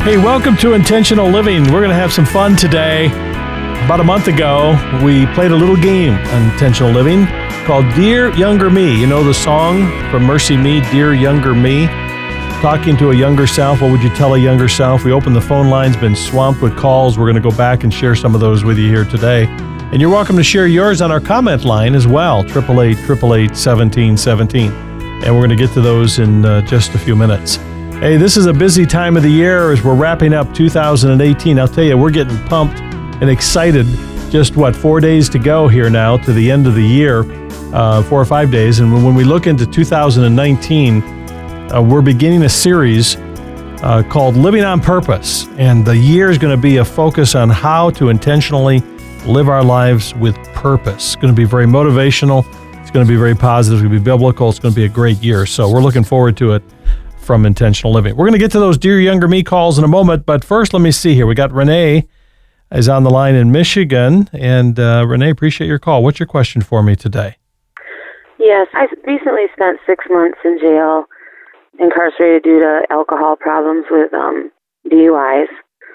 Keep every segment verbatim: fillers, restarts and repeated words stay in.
Hey, welcome to Intentional Living. We're going to have some fun today. About a month ago, we played a little game on Intentional Living called Dear Younger Me. You know the song from Mercy Me, Dear Younger Me? Talking to a younger self, what would you tell a younger self? We opened the phone lines, been swamped with calls. We're going to go back and share some of those with you here today. And you're welcome to share yours on our comment line as well, eight eight eight, eight eight eight, one seven one seven. And we're going to get to those in uh, just a few minutes. Hey, this is a busy time of the year as we're wrapping up two thousand eighteen. I'll tell you, we're getting pumped and excited. Just, what, four days to go here now to the end of the year, uh, four or five days. And when we look into two thousand nineteen, uh, we're beginning a series uh, called Living on Purpose. And the year is going to be a focus on how to intentionally live our lives with purpose. It's going to be very motivational. It's going to be very positive. It's going to be biblical. It's going to be a great year. So we're looking forward to it from Intentional Living. We're going to get to those Dear Younger Me calls in a moment, but first, let me see here. We got Renee is on the line in Michigan, and uh, Renee, appreciate your call. What's your question for me today? Yes, I recently spent six months in jail, incarcerated due to alcohol problems with um, D U Is.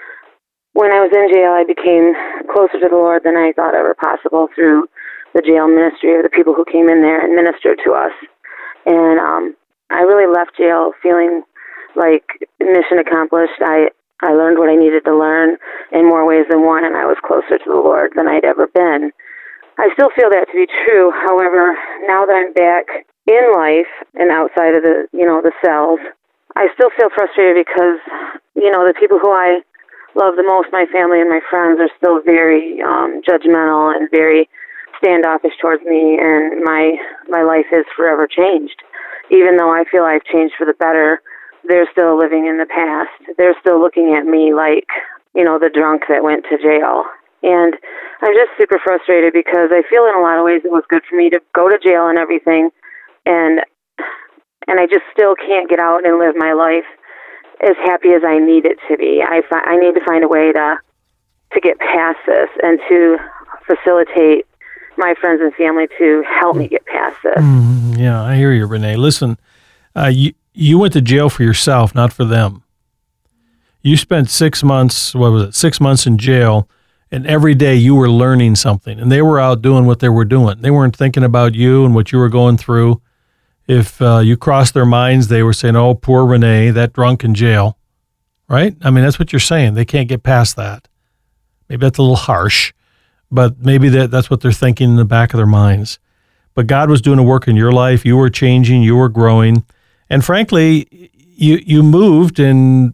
When I was in jail, I became closer to the Lord than I thought ever possible through the jail ministry of the people who came in there and ministered to us. And um, I really left jail feeling like mission accomplished. I, I learned what I needed to learn in more ways than one, and I was closer to the Lord than I'd ever been. I still feel that to be true. However, now that I'm back in life and outside of the, you know, the cells, I still feel frustrated because, you know, the people who I love the most, my family and my friends, are still very um, judgmental and very standoffish towards me, and my my life is forever changed. Even though I feel I've changed for the better, they're still living in the past. They're still looking at me like, you know, the drunk that went to jail. And I'm just super frustrated because I feel in a lot of ways it was good for me to go to jail and everything, and and I just still can't get out and live my life as happy as I need it to be. I fi- I need to find a way to to get past this and to facilitate my friends and family to help me get past this. Mm, yeah, I hear you, Renee. Listen, uh, you you went to jail for yourself, not for them. You spent six months, what was it, six months in jail, and every day you were learning something, and they were out doing what they were doing. They weren't thinking about you and what you were going through. If uh, you crossed their minds, they were saying, oh, poor Renee, that drunk in jail, right? I mean, that's what you're saying. They can't get past that. Maybe that's a little harsh, but maybe that, that's what they're thinking in the back of their minds. But God was doing a work in your life. You were changing. You were growing. And frankly, you you moved and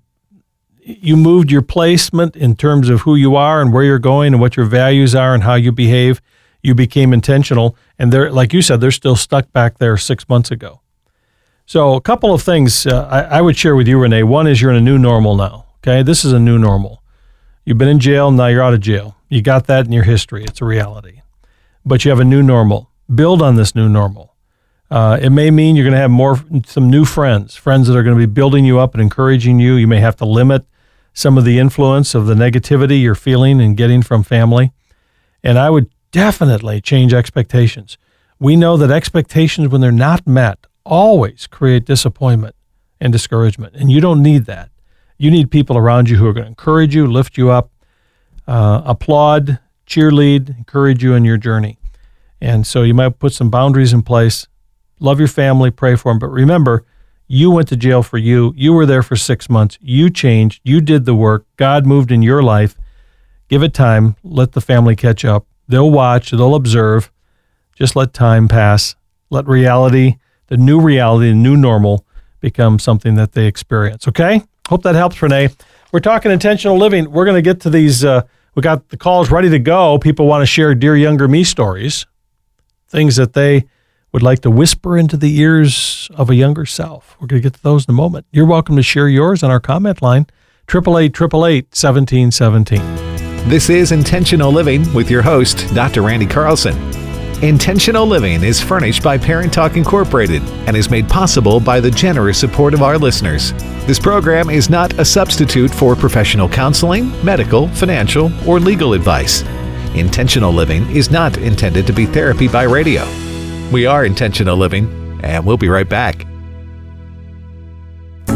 you moved your placement in terms of who you are and where you're going and what your values are and how you behave. You became intentional. And they're, like you said, they're still stuck back there six months ago. So a couple of things uh, I, I would share with you, Renee. One is you're in a new normal now, okay? This is a new normal. You've been in jail, now you're out of jail. You got that in your history. It's a reality. But you have a new normal. Build on this new normal. Uh, it may mean you're going to have more, some new friends, friends that are going to be building you up and encouraging you. You may have to limit some of the influence of the negativity you're feeling and getting from family. And I would definitely change expectations. We know that expectations, when they're not met, always create disappointment and discouragement. And you don't need that. You need people around you who are going to encourage you, lift you up, uh, applaud, cheerlead, encourage you in your journey. And so you might put some boundaries in place. Love your family, pray for them. But remember, you went to jail for you. You were there for six months. You changed. You did the work. God moved in your life. Give it time. Let the family catch up. They'll watch. They'll observe. Just let time pass. Let reality, the new reality, the new normal, become something that they experience. Okay? Hope that helps, Renee. We're talking intentional living. We're going to get to these. Uh, we got the calls ready to go. People want to share Dear Younger Me stories, things that they would like to whisper into the ears of a younger self. We're going to get to those in a moment. You're welcome to share yours on our comment line, eight eight eight, eight eight eight, one seven one seven. This is Intentional Living with your host, Doctor Randy Carlson. Intentional Living is furnished by Parent Talk Incorporated and is made possible by the generous support of our listeners. This program is not a substitute for professional counseling, medical, financial, or legal advice. Intentional Living is not intended to be therapy by radio. We are Intentional Living, and we'll be right back. Who's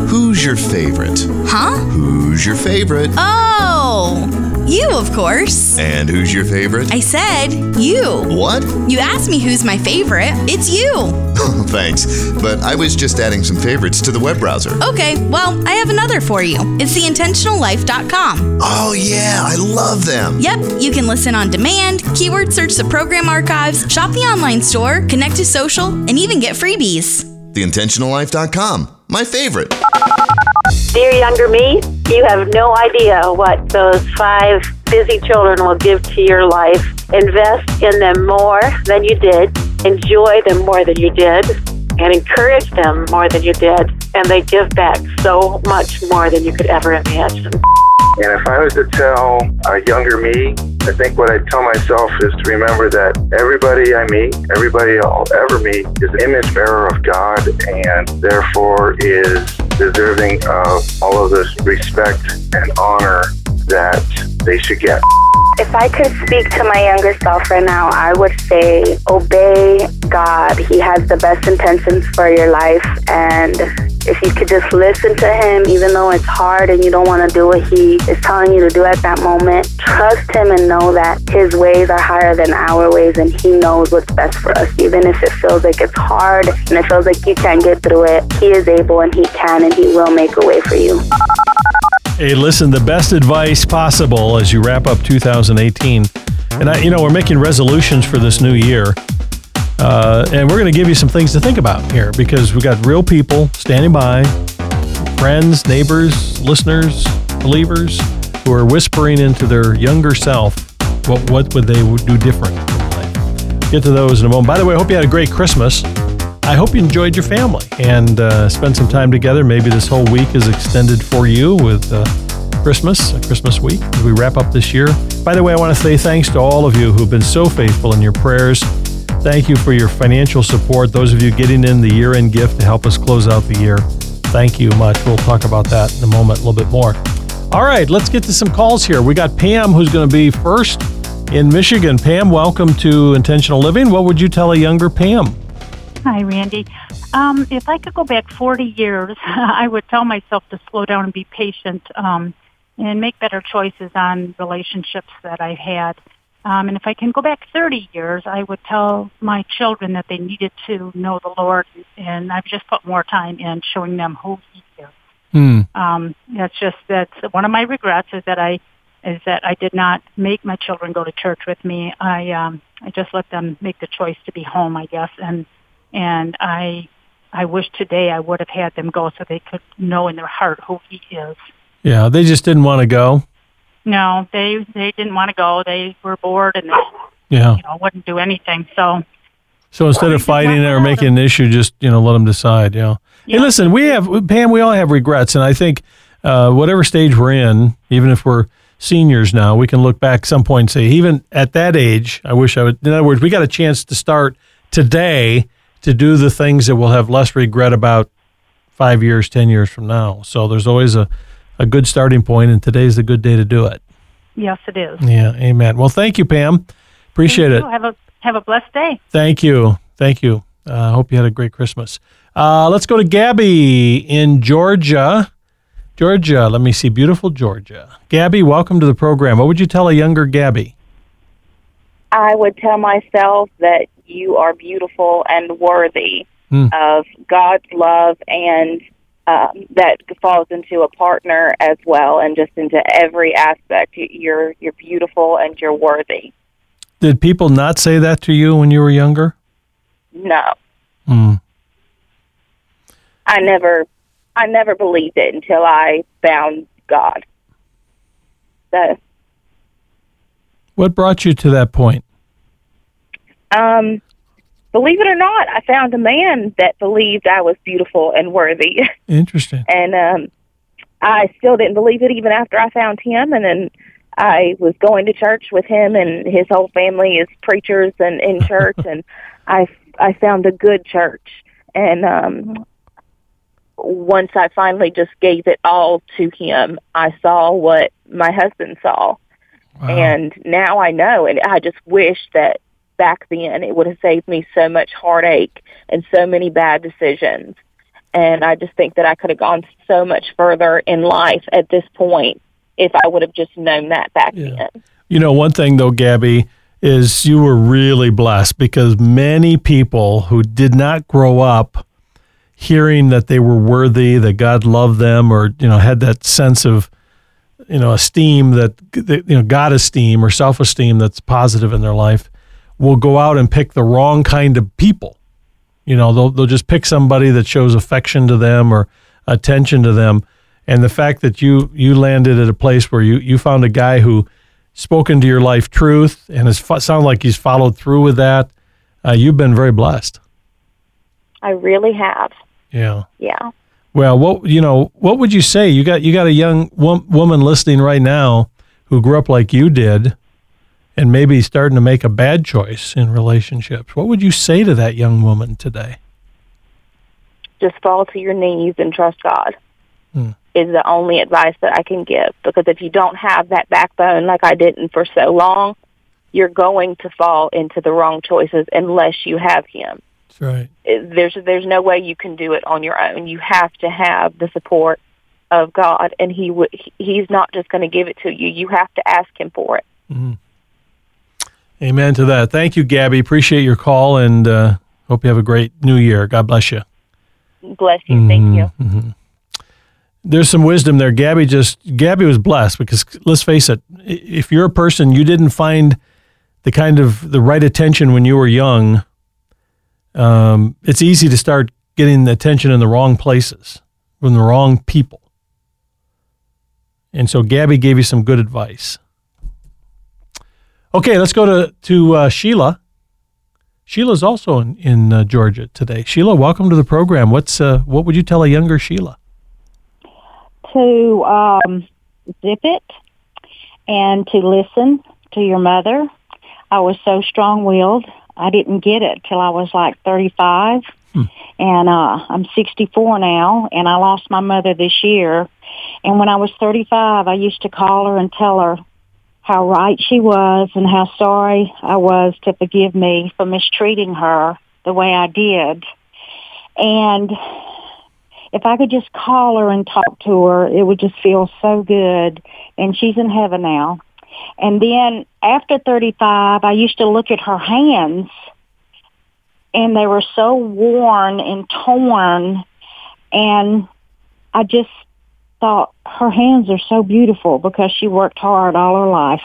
your favorite? Huh? Who's your favorite? Oh, you, of course. And who's your favorite? I said you. What? You asked me who's my favorite. It's you. Thanks, but I was just adding some favorites to the web browser. Okay, well, I have another for you. It's the intentional life dot com. Oh, yeah, I love them. Yep, you can listen on demand, keyword search the program archives, shop the online store, connect to social, and even get freebies. the intentional life dot com, my favorite. Dear younger me, you have no idea what those five busy children will give to your life. Invest in them more than you did, enjoy them more than you did, and encourage them more than you did. And they give back so much more than you could ever imagine. And if I was to tell a younger me, I think what I'd tell myself is to remember that everybody I meet, everybody I'll ever meet, is an image bearer of God and therefore is deserving of all of this respect and honor that they should get. If I could speak to my younger self right now, I would say obey God. He has the best intentions for your life, and if you could just listen to him, even though it's hard and you don't want to do what he is telling you to do at that moment, trust him and know that his ways are higher than our ways and he knows what's best for us. Even if it feels like it's hard and it feels like you can't get through it, he is able and he can and he will make a way for you. Hey, listen, the best advice possible as you wrap up two thousand eighteen. And, I, you know, we're making resolutions for this new year. Uh, and we're going to give you some things to think about here because we got real people standing by, friends, neighbors, listeners, believers who are whispering into their younger self what, what would they do different in life. Get to those in a moment. By the way, I hope you had a great Christmas. I hope you enjoyed your family and uh, spent some time together. Maybe this whole week is extended for you with uh, Christmas, a Christmas week, as we wrap up this year. By the way, I want to say thanks to all of you who've been so faithful in your prayers. Thank you for your financial support. Those of you getting in the year-end gift to help us close out the year. Thank you much. We'll talk about that in a moment, a little bit more. All right, let's get to some calls here. We got Pam, who's going to be first in Michigan. Pam, welcome to Intentional Living. What would you tell a younger Pam? Hi, Randy. Um, if I could go back forty years, I would tell myself to slow down and be patient um, and make better choices on relationships that I've had. Um, and if I can go back thirty years, I would tell my children that they needed to know the Lord, and I've just put more time in showing them who He is. Hmm. Um, that's just that's one of my regrets is that I is that I did not make my children go to church with me. I um, I just let them make the choice to be home, I guess, and and I I wish today I would have had them go so they could know in their heart who He is. Yeah, they just didn't want to go. No, they they didn't want to go. They were bored and they, yeah, you know, wouldn't do anything. So, so instead of fighting it or making an issue, just you know, let them decide. Yeah. Yeah. Hey, listen, we have Pam. We all have regrets, and I think uh, whatever stage we're in, even if we're seniors now, we can look back some point and say, even at that age, I wish I would. In other words, we got a chance to start today to do the things that we'll have less regret about five years, ten years from now. So there's always a. a good starting point, and today's a good day to do it. Yes, it is. Yeah, amen. Well, thank you, Pam. Appreciate thank it. You. Have a have a blessed day. Thank you. Thank you. I uh, hope you had a great Christmas. Uh, let's go to Gabby in Georgia. Georgia, let me see. Beautiful Georgia. Gabby, welcome to the program. What would you tell a younger Gabby? I would tell myself that you are beautiful and worthy hmm. of God's love and Um, that falls into a partner as well, and just into every aspect. You're you're beautiful and you're worthy. Did people not say that to you when you were younger? No, Mm. I never, I never believed it until I found God. So, What brought you to that point? um, believe it or not, I found a man that believed I was beautiful and worthy. Interesting. And um, I still didn't believe it even after I found him. And then I was going to church with him, and his whole family is preachers and in church. And I, I found a good church. And um, once I finally just gave it all to him, I saw what my husband saw. Wow. And now I know, and I just wish that back then it would have saved me so much heartache and so many bad decisions. And I just think that I could have gone so much further in life at this point if I would have just known that back Yeah. then. You know, one thing though, Gabby, is you were really blessed because many people who did not grow up hearing that they were worthy, that God loved them, or, you know, had that sense of, you know, esteem that, that you know, God esteem or self-esteem that's positive in their life, will go out and pick the wrong kind of people. You know, they'll they'll just pick somebody that shows affection to them or attention to them. And the fact that you you landed at a place where you, you found a guy who spoke into your life truth and has fo- sounded like he's followed through with that, uh, you've been very blessed. I really have. Yeah. Yeah. Well, what you know, what would you say? You got you got a young wo- woman listening right now who grew up like you did, and maybe starting to make a bad choice in relationships. What would you say to that young woman today? Just fall to your knees and trust God Hmm. is the only advice that I can give. Because if you don't have that backbone like I didn't for so long, you're going to fall into the wrong choices unless you have Him. That's right. There's there's no way you can do it on your own. You have to have the support of God, and He w- He's not just going to give it to you. You have to ask Him for it. Mm-hmm. Amen to that. Thank you, Gabby. Appreciate your call, and uh, hope you have a great new year. God bless you. Bless you. Mm-hmm. Thank you. Mm-hmm. There's some wisdom there. Gabby just Gabby was blessed because let's face it, if you're a person you didn't find the kind of the right attention when you were young, um, it's easy to start getting the attention in the wrong places from the wrong people. And so Gabby gave you some good advice. Okay, let's go to to uh, Sheila. Sheila's also in in uh, Georgia today. Sheila, welcome to the program. What's uh, what would you tell a younger Sheila? To um, zip it and to listen to your mother. I was so strong-willed. I didn't get it till I was like thirty-five. Hmm. And uh, I'm sixty-four now, and I lost my mother this year. And when I was thirty-five, I used to call her and tell her how right she was and how sorry I was to forgive me for mistreating her the way I did. And if I could just call her and talk to her, it would just feel so good. And she's in heaven now. And then after thirty-five, I used to look at her hands, and they were so worn and torn. And I just thought, her hands are so beautiful because she worked hard all her life.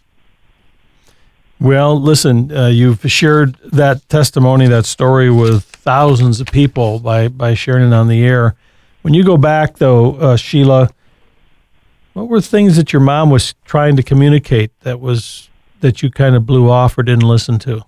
Well, listen, uh, you've shared that testimony, that story with thousands of people by, by sharing it on the air. When you go back, though, uh, Sheila, what were things that your mom was trying to communicate that was that you kind of blew off or didn't listen to?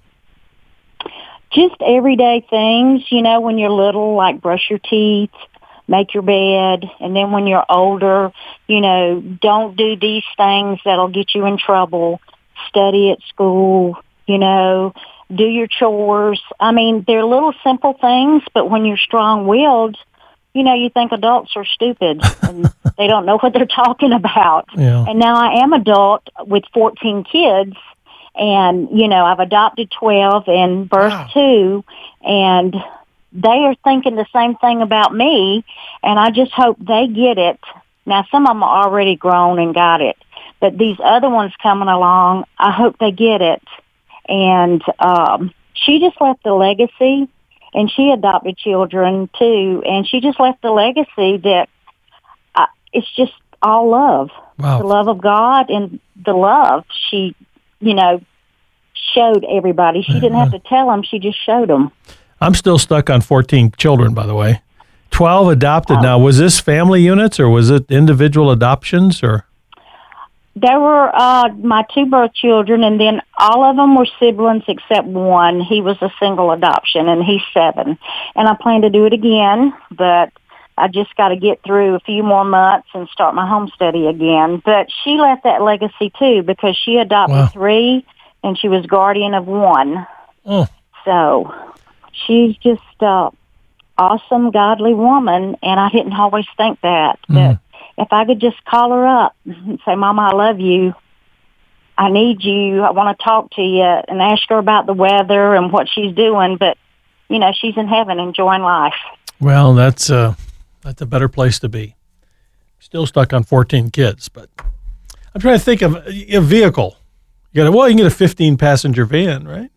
Just everyday things, you know, when you're little, like brush your teeth, make your bed, and then when you're older, you know, don't do these things that'll get you in trouble. Study at school, you know, do your chores. I mean, they're little simple things, but when you're strong-willed, you know, you think adults are stupid and they don't know what they're talking about. Yeah. And now I am adult with fourteen kids, and, you know, I've adopted twelve and birthed wow. two, and they are thinking the same thing about me, and I just hope they get it. Now, some of them are already grown and got it, but these other ones coming along, I hope they get it. And um, she just left a legacy, and she adopted children, too, and she just left a legacy that uh, it's just all love. Wow. The love of God and the love she, you know, showed everybody. She didn't have to tell them. She just showed them. I'm still stuck on fourteen children, by the way. twelve adopted. Oh. Now, was this family units or was it individual adoptions? Or there were uh, my two birth children, and then all of them were siblings except one. He was a single adoption, and he's seven. And I plan to do it again, but I just got to get through a few more months and start my home study again. But she left that legacy, too, because she adopted wow. three, and she was guardian of one. Oh. So she's just an awesome, godly woman, and I didn't always think that. Mm. But if I could just call her up and say, Mama, I love you. I need you. I want to talk to you, and ask her about the weather and what she's doing. But, you know, she's in heaven enjoying life. Well, that's uh, that's a better place to be. Still stuck on fourteen kids, but I'm trying to think of a, a vehicle. You got a, well, you can get a fifteen passenger van, right?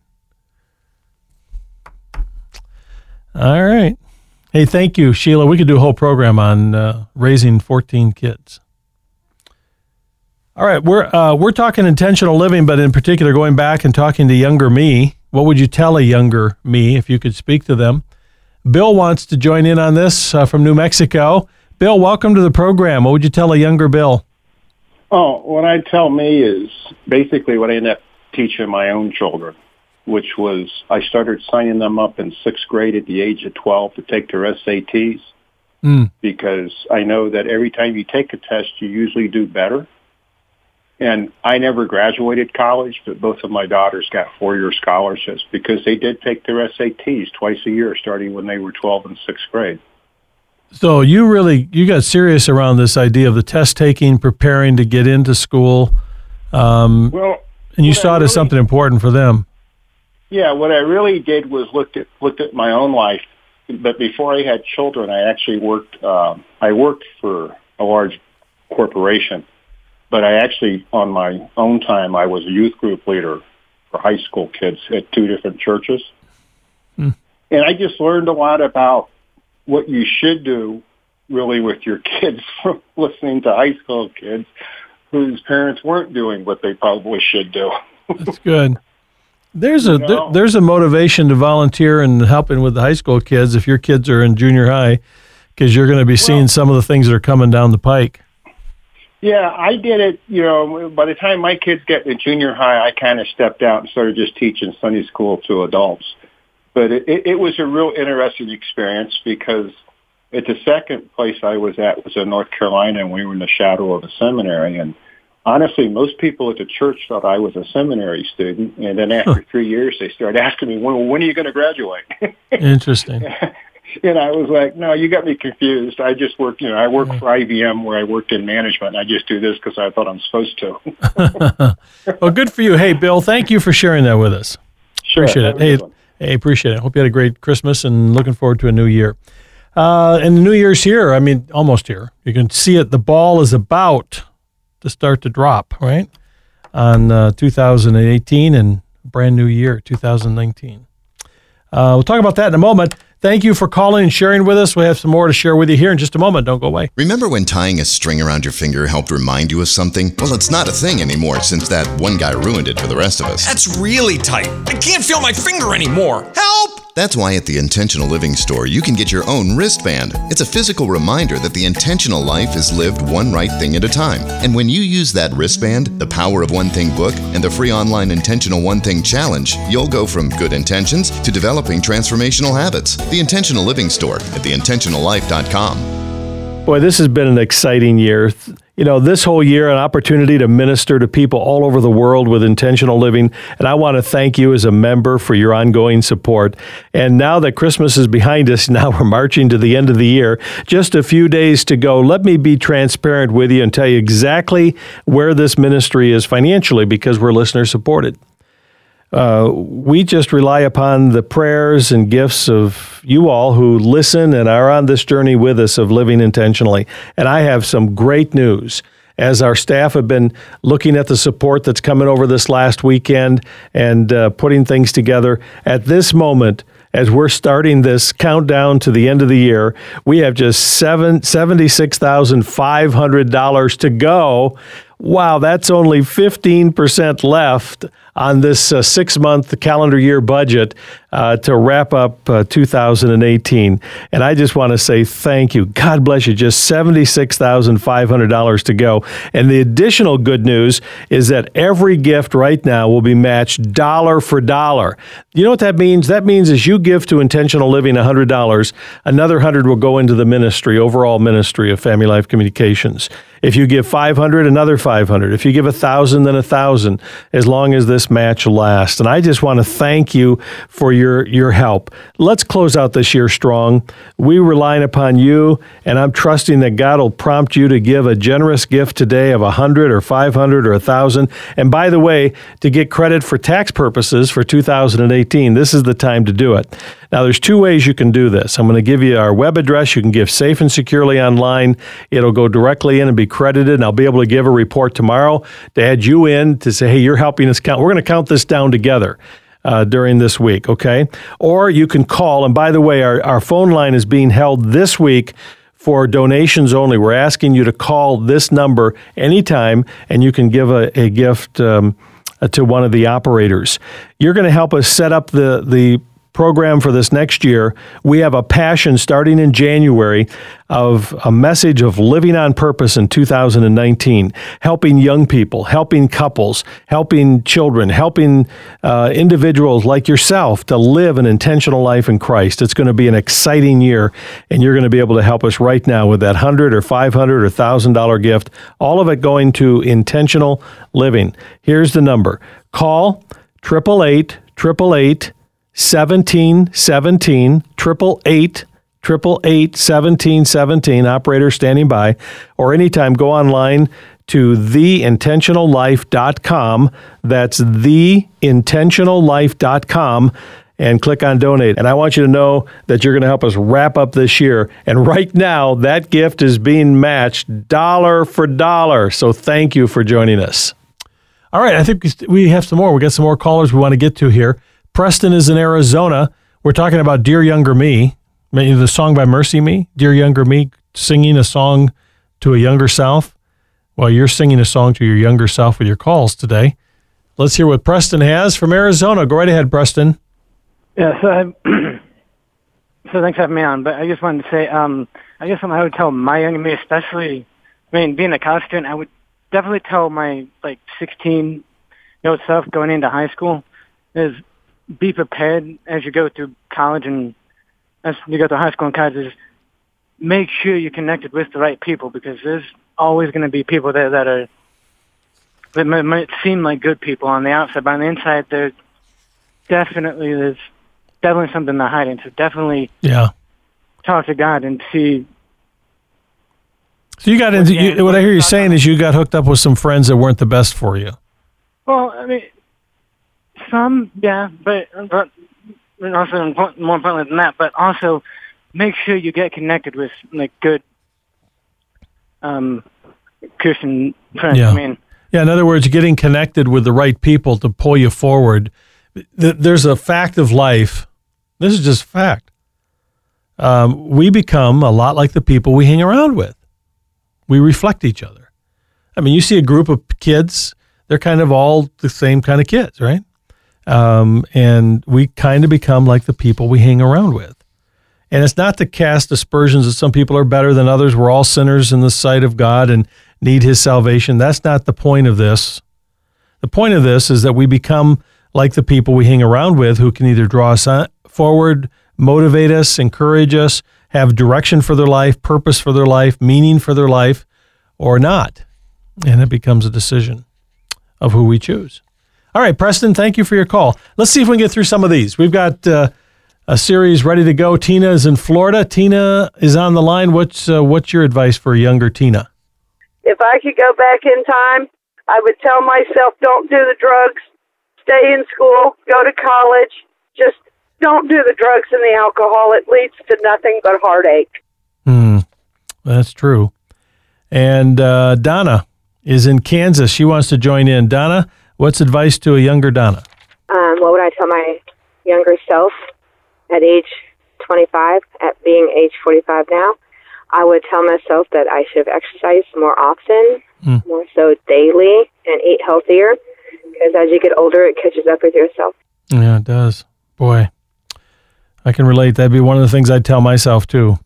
All right. Hey, thank you, Sheila. We could do a whole program on uh, raising fourteen kids. All right, we're uh, we're talking intentional living, but in particular, going back and talking to younger me. What would you tell a younger me if you could speak to them? Bill wants to join in on this uh, from New Mexico. Bill, welcome to the program. What would you tell a younger Bill? Oh, what I tell me is basically what I ended up teaching my own children, which was I started signing them up in sixth grade at the age of twelve to take their S A Ts mm. because I know that every time you take a test, you usually do better. And I never graduated college, but both of my daughters got four-year scholarships because they did take their S A Ts twice a year, starting when they were twelve and sixth grade. So you really, you got serious around this idea of the test taking, preparing to get into school. Um, well, and you saw it really, as something important for them. Yeah, what I really did was looked at looked at my own life. But before I had children, I actually worked. Uh, I worked for a large corporation. But I actually, on my own time, I was a youth group leader for high school kids at two different churches. Mm. And I just learned a lot about what you should do, really, with your kids from listening to high school kids whose parents weren't doing what they probably should do. That's good. There's a you know? th- there's a motivation to volunteer and helping with the high school kids if your kids are in junior high, because you're going to be seeing well, some of the things that are coming down the pike. Yeah, I did it, you know, by the time my kids get to junior high, I kind of stepped out and started just teaching Sunday school to adults. But it, it, it was a real interesting experience because at the second place I was at was in North Carolina, and we were in the shadow of a seminary. And honestly, most people at the church thought I was a seminary student. And then after huh. three years, they started asking me, when, when are you going to graduate? Interesting. And I was like, no, you got me confused. I just work, you know, I work for I B M where I worked in management. I just do this because I thought I'm supposed to. Well, good for you. Hey, Bill, thank you for sharing that with us. Sure. Appreciate it. Hey, hey, appreciate it. Hope you had a great Christmas and looking forward to a new year. Uh, and the new year's here. I mean, almost here. You can see it. The ball is about to start to drop, right? On uh, two thousand eighteen and brand new year, two thousand nineteen. Uh, we'll talk about that in a moment. Thank you for calling and sharing with us. We have some more to share with you here in just a moment. Don't go away. Remember when tying a string around your finger helped remind you of something? Well, it's not a thing anymore since that one guy ruined it for the rest of us. That's really tight. I can't feel my finger anymore. Help! That's why at the Intentional Living Store, you can get your own wristband. It's a physical reminder that the intentional life is lived one right thing at a time. And when you use that wristband, the Power of One Thing book, and the free online Intentional One Thing Challenge, you'll go from good intentions to developing transformational habits. The Intentional Living Store at the intentional life dot com. Boy, this has been an exciting year. You know, this whole year, an opportunity to minister to people all over the world with intentional living. And I want to thank you as a member for your ongoing support. And now that Christmas is behind us, now we're marching to the end of the year. Just a few days to go. Let me be transparent with you and tell you exactly where this ministry is financially because we're listener supported. Uh, we just rely upon the prayers and gifts of you all who listen and are on this journey with us of living intentionally. And I have some great news. As our staff have been looking at the support that's coming over this last weekend and uh, putting things together, at this moment, as we're starting this countdown to the end of the year, we have just seven, seventy-six thousand five hundred dollars to go. Wow, that's only fifteen percent left on this uh, six-month calendar year budget uh, to wrap up uh, two thousand eighteen. And I just want to say thank you. God bless you. Just seventy-six thousand five hundred dollars to go. And the additional good news is that every gift right now will be matched dollar for dollar. You know what that means? That means as you give to Intentional Living one hundred dollars, another one hundred dollars will go into the ministry, overall ministry of Family Life Communications. If you give five hundred dollars, another five hundred dollars. If you give one thousand dollars, then one thousand dollars, as long as this match lasts. And I just want to thank you for your, your help. Let's close out this year strong. We rely upon you, and I'm trusting that God will prompt you to give a generous gift today of one hundred dollars or five hundred dollars or one thousand dollars. And by the way, to get credit for tax purposes for two thousand eighteen, this is the time to do it. Now, there's two ways you can do this. I'm going to give you our web address. You can give safe and securely online. It'll go directly in and be credited, and I'll be able to give a report tomorrow to add you in to say, hey, you're helping us count. We're going to count this down together uh, during this week, okay? Or you can call, and by the way, our, our phone line is being held this week for donations only. We're asking you to call this number anytime, and you can give a, a gift um, to one of the operators. You're going to help us set up the the program for this next year. We have a passion starting in January of a message of living on purpose in two thousand nineteen, helping young people, helping couples, helping children, helping uh, individuals like yourself to live an intentional life in Christ. It's going to be an exciting year, and you're going to be able to help us right now with that one hundred or five hundred or one thousand dollars gift, all of it going to intentional living. Here's the number. Call eight eight eight, eight eight eight, seventeen seventeen, triple eight, triple eight, seventeen seventeen, operator standing by, or anytime go online to the intentional life dot com. That's the intentional life dot com and click on donate. And I want you to know that you're going to help us wrap up this year. And right now, that gift is being matched dollar for dollar. So thank you for joining us. All right, I think we have some more. We got some more callers we want to get to here. Preston is in Arizona. We're talking about Dear Younger Me, the song by Mercy Me. Dear Younger Me, singing a song to a younger self. Well, you're singing a song to your younger self with your calls today. Let's hear what Preston has from Arizona. Go right ahead, Preston. Yeah, so I, so thanks for having me on. But I just wanted to say, um, I guess something I would tell my younger me, especially, I mean, being a college student, I would definitely tell my like sixteen-year-old self going into high school is be prepared as you go through college and as you go through high school and college. Is make sure you're connected with the right people, because there's always going to be people there that are that might, might seem like good people on the outside, but on the inside, there's definitely there's definitely something they're hiding. So definitely, yeah, talk to God and see. So you got into you, what I hear you saying is you got hooked up with some friends that weren't the best for you. Well, I mean, some, yeah, but, but also more importantly than that, but also make sure you get connected with like good um, Christian friends. Yeah. I mean, yeah. In other words, getting connected with the right people to pull you forward. There's a fact of life. This is just fact. Um, we become a lot like the people we hang around with. We reflect each other. I mean, you see a group of kids, they're kind of all the same kind of kids, right? Um, and we kind of become like the people we hang around with. And it's not to cast aspersions that some people are better than others. We're all sinners in the sight of God and need his salvation. That's not the point of this. The point of this is that we become like the people we hang around with, who can either draw us forward, motivate us, encourage us, have direction for their life, purpose for their life, meaning for their life, or not. And it becomes a decision of who we choose. All right, Preston, thank you for your call. Let's see if we can get through some of these. We've got uh, a series ready to go. Tina is in Florida. Tina is on the line. What's uh, what's your advice for a younger Tina? If I could go back in time, I would tell myself, don't do the drugs, stay in school, go to college, just don't do the drugs and the alcohol. It leads to nothing but heartache. Hmm, that's true. And uh, Donna is in Kansas. She wants to join in. Donna, what's advice to a younger Donna? Um, what would I tell my younger self at age twenty-five, at being age forty-five now? I would tell myself that I should have exercised more often, mm. more so daily, and eat healthier, because as you get older, it catches up with yourself. Yeah, it does. Boy, I can relate. That'd be one of the things I'd tell myself, too.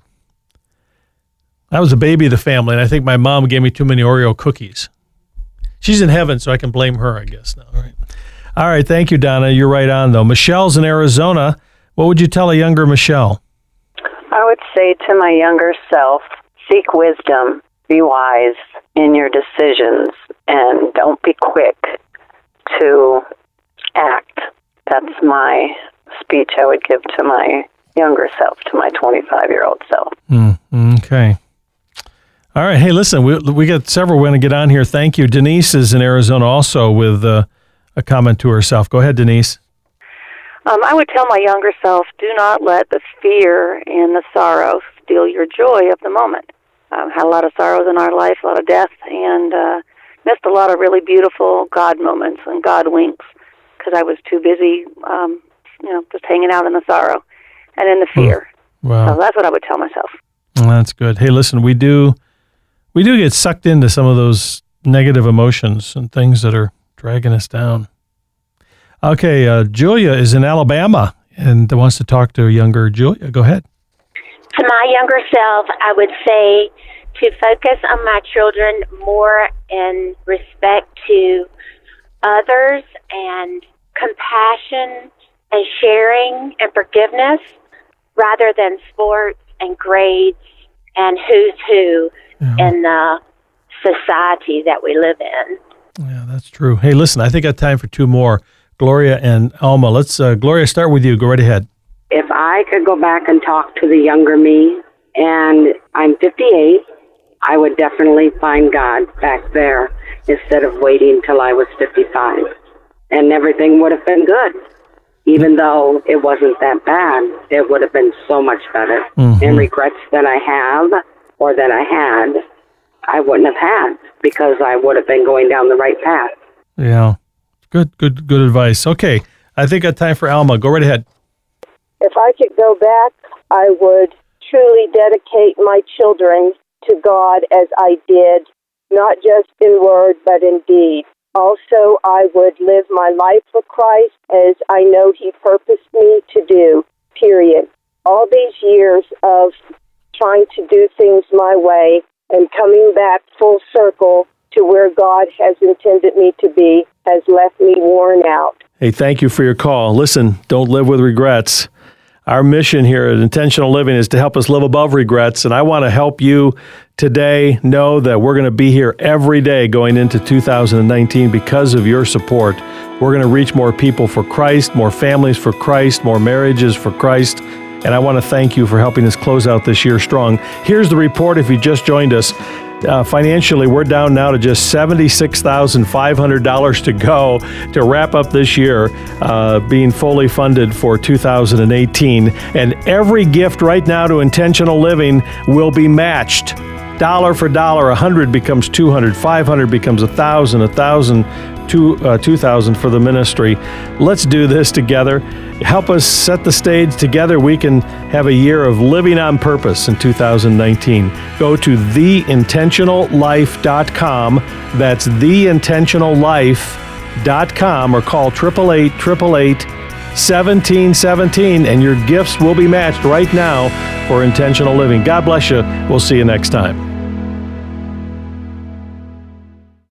I was a baby of the family, and I think my mom gave me too many Oreo cookies. She's in heaven, so I can blame her, I guess, now. All right. All right, thank you, Donna. You're right on, though. Michelle's in Arizona. What would you tell a younger Michelle? I would say to my younger self, seek wisdom, be wise in your decisions, and don't be quick to act. That's my speech I would give to my younger self, to my twenty-five-year-old self. Mm, okay. All right. Hey, listen, we we got several we're going to get on here. Thank you. Denise is in Arizona also with uh, a comment to herself. Go ahead, Denise. Um, I would tell my younger self, do not let the fear and the sorrow steal your joy of the moment. I've had a lot of sorrows in our life, a lot of death, and uh, missed a lot of really beautiful God moments and God winks because I was too busy, um, you know, just hanging out in the sorrow and in the fear. Wow. So that's what I would tell myself. Well, that's good. Hey, listen, we do we do get sucked into some of those negative emotions and things that are dragging us down. Okay, uh, Julia is in Alabama and wants to talk to younger Julia. Go ahead. To my younger self, I would say to focus on my children more in respect to others and compassion and sharing and forgiveness rather than sports and grades and who's who yeah. in the society that we live in. Yeah, that's true. Hey, listen, I think I have time for two more. Gloria and Alma. Let's, uh, Gloria, start with you. Go right ahead. If I could go back and talk to the younger me, and I'm fifty-eight, I would definitely find God back there instead of waiting till I was fifty-five. And everything would have been good. Even though it wasn't that bad, it would have been so much better. Mm-hmm. And regrets that I have or that I had, I wouldn't have had because I would have been going down the right path. Yeah. Good, good, good advice. Okay. I think I have time for Alma. Go right ahead. If I could go back, I would truly dedicate my children to God as I did, not just in word, but in deed. Also, I would live my life for Christ as I know He purposed me to do, period. All these years of trying to do things my way and coming back full circle to where God has intended me to be has left me worn out. Hey, thank you for your call. Listen, don't live with regrets. Our mission here at Intentional Living is to help us live above regrets, and I want to help you today know that we're going to be here every day going into two thousand nineteen because of your support. We're going to reach more people for Christ, more families for Christ, more marriages for Christ, and I want to thank you for helping us close out this year strong. Here's the report if you just joined us. Uh, financially, we're down now to just seventy-six thousand five hundred dollars to go to wrap up this year, uh, being fully funded for two thousand eighteen. And every gift right now to Intentional Living will be matched. Dollar for dollar, one hundred becomes two hundred, five hundred becomes one thousand, one thousand, two, uh, two thousand for the ministry. Let's do this together. Help us set the stage together. We can have a year of living on purpose in two thousand nineteen. Go to the intentional life dot com. That's the intentional life dot com or call eight eight eight, eight eight eight, one seven one seven and your gifts will be matched right now for Intentional Living. God bless you. We'll see you next time.